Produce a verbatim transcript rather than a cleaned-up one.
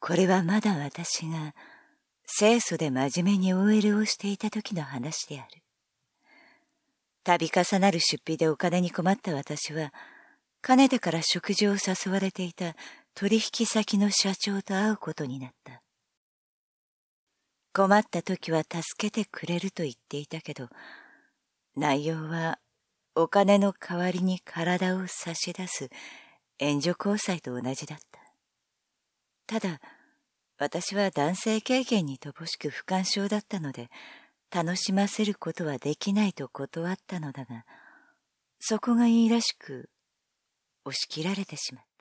これはまだ私が清楚で真面目に オーエル をしていた時の話である。度重なる出費でお金に困った私は、かねてから食事を誘われていた取引先の社長と会うことになった。困った時は助けてくれると言っていたけど、内容はお金の代わりに体を差し出す援助交際と同じだった。ただ、私は男性経験に乏しく不干渉だったので、楽しませることはできないと断ったのだが、そこがいいらしく押し切られてしまった。